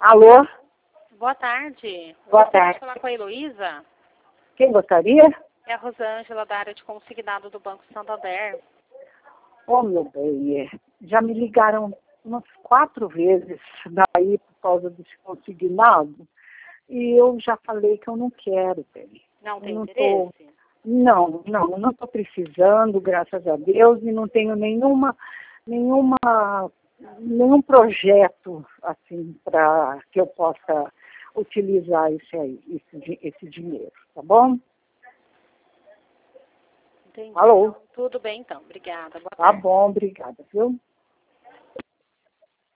Alô? Boa tarde. Boa Gostaria tarde. de falar com a Heloísa? Quem gostaria? É a Rosângela, da área de consignado do Banco Santander. Ô, meu bem, já me ligaram umas 4 vezes daí por causa desse consignado e eu já falei que eu não quero, bem. Não tem não interesse? não estou precisando, graças a Deus, e não tenho nenhum projeto assim para que eu possa utilizar esse dinheiro, tá bom? Entendi. Alô? Tudo bem, então. Obrigada. Boa Tá tarde. bom, obrigada, viu?